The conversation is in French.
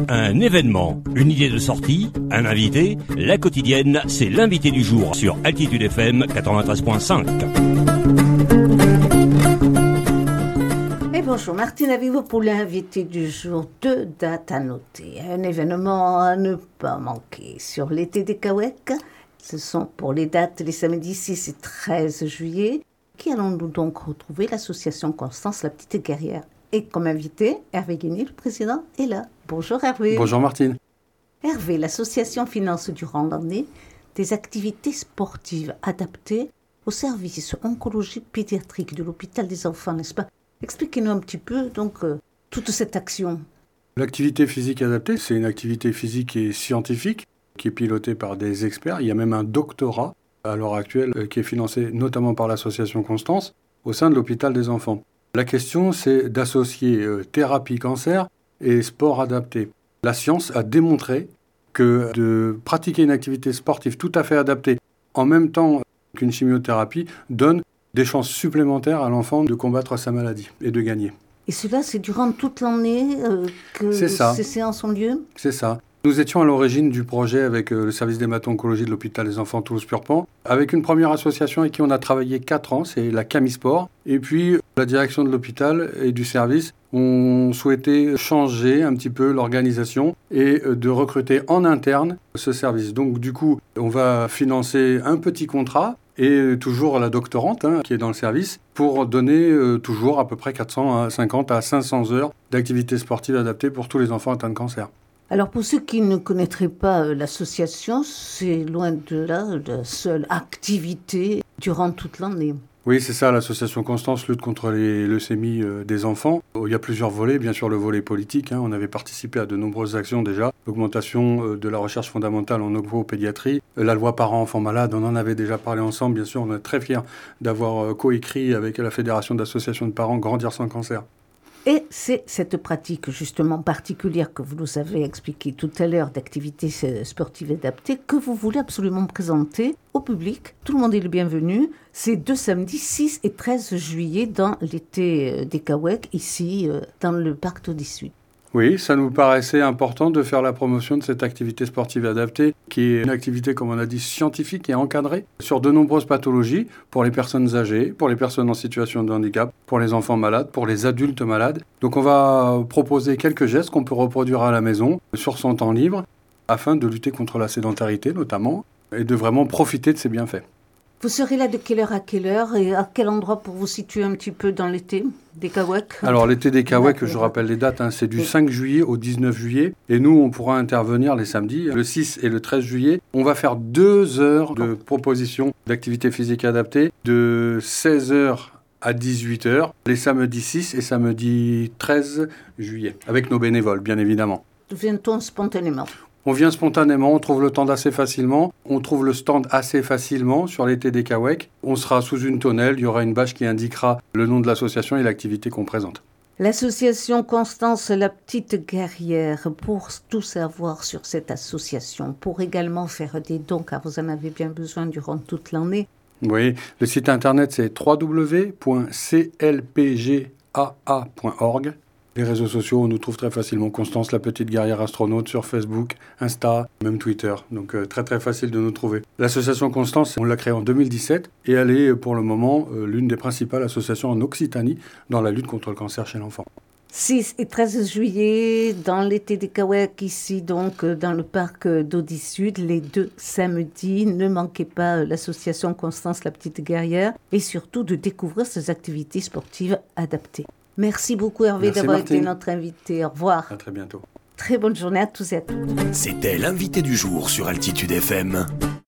Un événement, une idée de sortie, un invité, la quotidienne, c'est l'invité du jour sur Altitude FM 93.5. Et bonjour Martine, avez-vous pour l'invité du jour 2 dates à noter, un événement à ne pas manquer sur l'été des Kawek. Ce sont pour les dates les samedis 6 et 13 juillet. Qui allons-nous donc retrouver? L'association Constance, la petite guerrière. Et comme invité, Hervé Guény, le président, est là. Bonjour Hervé. Bonjour Martine. Hervé, l'association finance durant l'année des activités sportives adaptées au service oncologie pédiatrique de l'hôpital des enfants, n'est-ce pas? Expliquez-nous un petit peu donc toute cette action. L'activité physique adaptée, c'est une activité physique et scientifique qui est pilotée par des experts. Il y a même un doctorat à l'heure actuelle qui est financé notamment par l'association Constance au sein de l'hôpital des enfants. La question, c'est d'associer thérapie cancer et sport adapté. La science a démontré que de pratiquer une activité sportive tout à fait adaptée en même temps qu'une chimiothérapie donne des chances supplémentaires à l'enfant de combattre sa maladie et de gagner. Et cela, c'est durant toute l'année que ces séances ont lieu? C'est ça. Nous étions à l'origine du projet avec le service d'hémato-oncologie de l'hôpital des enfants Toulouse-Purpan, avec une première association avec qui on a travaillé 4 ans, c'est la Camisport. Et puis la direction de l'hôpital et du service ont souhaité changer un petit peu l'organisation et de recruter en interne ce service. Donc du coup, on va financer un petit contrat et toujours la doctorante qui est dans le service pour donner toujours à peu près 450 à 500 heures d'activité sportive adaptée pour tous les enfants atteints de cancer. Alors pour ceux qui ne connaîtraient pas l'association, c'est loin de là la seule activité durant toute l'année. Oui, c'est ça, l'association Constance lutte contre les leucémies des enfants. Il y a plusieurs volets, bien sûr le volet politique. On avait participé à de nombreuses actions déjà. L'augmentation de la recherche fondamentale en oncopédiatrie, la loi parents-enfants malades, on en avait déjà parlé ensemble. Bien sûr, on est très fiers d'avoir coécrit avec la Fédération d'associations de parents Grandir sans cancer. Et c'est cette pratique justement particulière que vous nous avez expliqué tout à l'heure d'activités sportives adaptées que vous voulez absolument présenter au public. Tout le monde est le bienvenu. C'est 2 samedis 6 et 13 juillet dans l'été des Kawek, ici dans le parc d'Audi-Sud. Oui, ça nous paraissait important de faire la promotion de cette activité sportive adaptée, qui est une activité, comme on a dit, scientifique et encadrée sur de nombreuses pathologies, pour les personnes âgées, pour les personnes en situation de handicap, pour les enfants malades, pour les adultes malades. Donc on va proposer quelques gestes qu'on peut reproduire à la maison, sur son temps libre, afin de lutter contre la sédentarité notamment, et de vraiment profiter de ses bienfaits. Vous serez là de quelle heure à quelle heure et à quel endroit pour vous situer un petit peu dans l'été des Kawek? Alors l'été des Kawek, je rappelle les dates, c'est du 5 juillet au 19 juillet. Et nous, on pourra intervenir les samedis, le 6 et le 13 juillet. On va faire 2 heures de proposition d'activité physique adaptée, de 16 heures à 18 heures, les samedis 6 et samedi 13 juillet, avec nos bénévoles, bien évidemment. Vient-on spontanément? On vient spontanément, on trouve le temps assez facilement, on trouve le stand assez facilement sur l'été des Kawek. On sera sous une tonnelle, il y aura une bâche qui indiquera le nom de l'association et l'activité qu'on présente. L'association Constance, la petite guerrière, pour tout savoir sur cette association, pour également faire des dons, car vous en avez bien besoin durant toute l'année. Oui, le site internet c'est www.clpgaa.org. Les réseaux sociaux, on nous trouve très facilement. Constance, la petite guerrière astronaute sur Facebook, Insta, même Twitter. Donc très très facile de nous trouver. L'association Constance, on l'a créée en 2017 et elle est pour le moment l'une des principales associations en Occitanie dans la lutte contre le cancer chez l'enfant. 6 et 13 juillet, dans l'été des Kawek, ici donc dans le parc d'Audi-Sud, les 2 samedis. Ne manquez pas l'association Constance, la petite guerrière et surtout de découvrir ces activités sportives adaptées. Merci beaucoup Hervé d'avoir été notre invité. Au revoir. À très bientôt. Très bonne journée à tous et à toutes. C'était l'invité du jour sur Altitude FM.